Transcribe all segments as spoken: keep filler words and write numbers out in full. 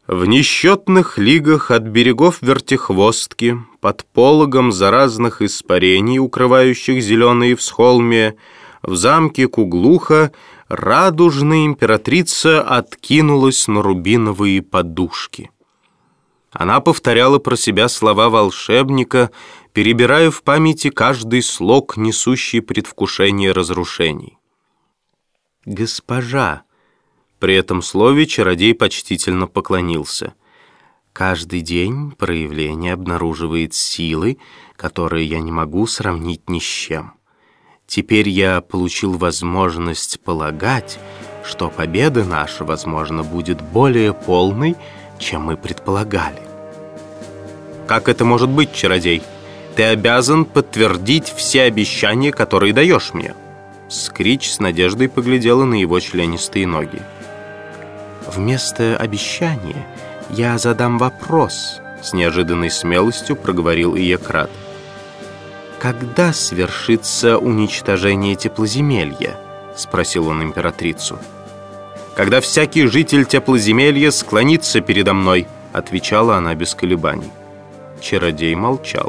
В несчетных лигах от берегов Вертихвостки, под пологом заразных испарений, укрывающих зеленые всхолмья, в замке Куглуха радужная императрица откинулась на рубиновые подушки. Она повторяла про себя слова волшебника, перебирая в памяти каждый слог, несущий предвкушение разрушений. «Госпожа!» При этом слове чародей почтительно поклонился. «Каждый день проявление обнаруживает силы, которые я не могу сравнить ни с чем. Теперь я получил возможность полагать, что победа наша, возможно, будет более полной, чем мы предполагали». «Как это может быть, чародей? Ты обязан подтвердить все обещания, которые даешь мне». Скрич с надеждой поглядела на его членистые ноги. «Вместо обещания я задам вопрос», — с неожиданной смелостью проговорил Иекрат. «Когда свершится уничтожение теплоземелья?» — спросил он императрицу. «Когда всякий житель теплоземелья склонится передо мной», — отвечала она без колебаний. Чародей молчал.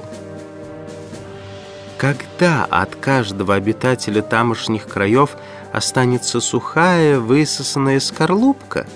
«Когда от каждого обитателя тамошних краев останется сухая, высосанная скорлупка?»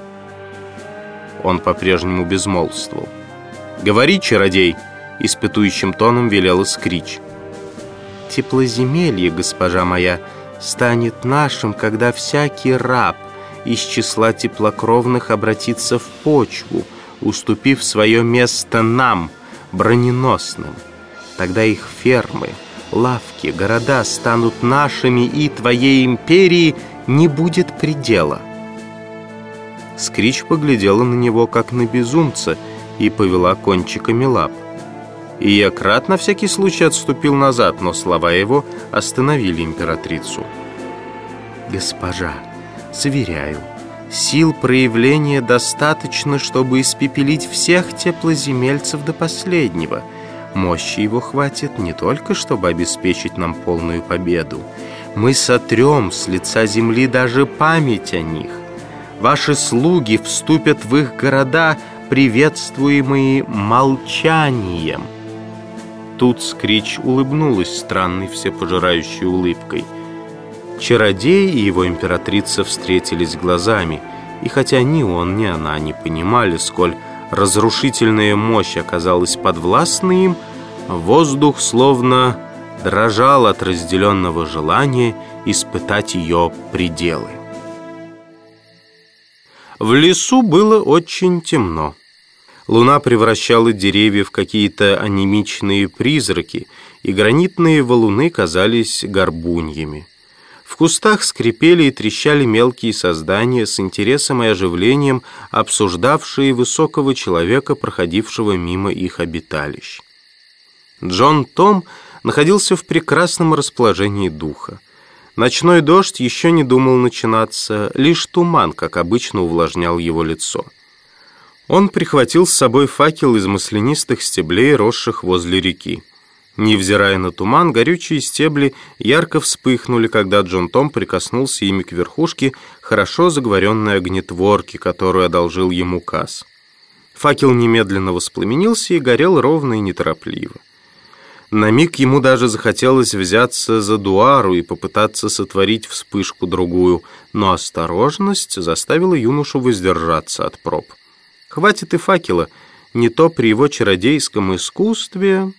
Он по-прежнему безмолвствовал. «Говори, чародей!» — испытующим тоном велела Скрич. «Теплоземелье, госпожа моя, станет нашим, когда всякий раб из числа теплокровных обратится в почву, уступив свое место нам, броненосным. Тогда их фермы, лавки, города станут нашими, и твоей империи не будет предела». Скрич поглядела на него, как на безумца, и повела кончиками лап. Иекрат на всякий случай отступил назад, но слова его остановили императрицу. «Госпожа, заверяю, сил проявления достаточно, чтобы испепелить всех теплоземельцев до последнего. Мощи его хватит не только, чтобы обеспечить нам полную победу. Мы сотрем с лица земли даже память о них. Ваши слуги вступят в их города, приветствуемые молчанием». Тут Скрич улыбнулась странной всепожирающей улыбкой. Чародей и его императрица встретились глазами, и хотя ни он, ни она не понимали, сколь разрушительная мощь оказалась подвластна им, воздух словно дрожал от разделенного желания испытать ее пределы. В лесу было очень темно. Луна превращала деревья в какие-то анемичные призраки, и гранитные валуны казались горбуньями. В кустах скрипели и трещали мелкие создания, с интересом и оживлением обсуждавшие высокого человека, проходившего мимо их обиталищ. Джон Том находился в прекрасном расположении духа. Ночной дождь еще не думал начинаться, лишь туман, как обычно, увлажнял его лицо. Он прихватил с собой факел из маслянистых стеблей, росших возле реки. Невзирая на туман, горючие стебли ярко вспыхнули, когда Джон Том прикоснулся ими к верхушке хорошо заговоренной огнетворки, которую одолжил ему Каз. Факел немедленно воспламенился и горел ровно и неторопливо. На миг ему даже захотелось взяться за дуару и попытаться сотворить вспышку-другую, но осторожность заставила юношу воздержаться от проб. Хватит и факела, не то при его чародейском искусстве.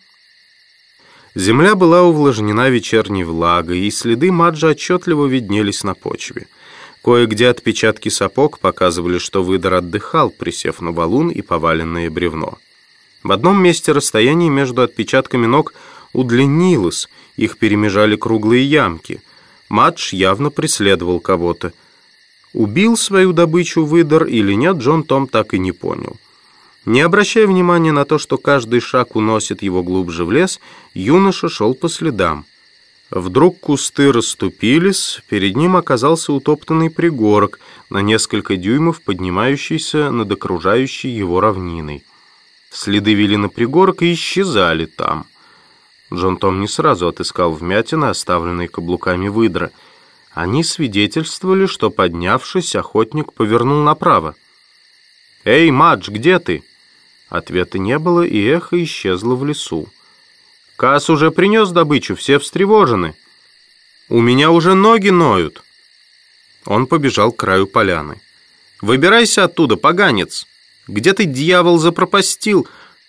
Земля была увлажнена вечерней влагой, и следы Маджа отчетливо виднелись на почве. Кое-где отпечатки сапог показывали, что выдор отдыхал, присев на валун и поваленное бревно. В одном месте расстояние между отпечатками ног удлинилось, их перемежали круглые ямки. Мадж явно преследовал кого-то. Убил свою добычу выдор или нет, Джон Том так и не понял. Не обращая внимания на то, что каждый шаг уносит его глубже в лес, юноша шел по следам. Вдруг кусты расступились, перед ним оказался утоптанный пригорок, на несколько дюймов поднимающийся над окружающей его равниной. Следы вели на пригорок и исчезали там. Джон Том не сразу отыскал вмятины, оставленные каблуками выдра. Они свидетельствовали, что, поднявшись, охотник повернул направо. «Эй, Мадж, где ты?» Ответа не было, и эхо исчезло в лесу. «Кас уже принес добычу, все встревожены. У меня уже ноги ноют». Он побежал к краю поляны. «Выбирайся оттуда, поганец! Где ты, дьявол, запропастил?»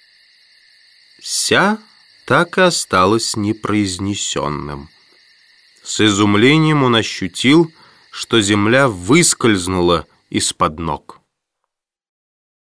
«Ся» так и осталось непроизнесенным. С изумлением он ощутил, что земля выскользнула из-под ног.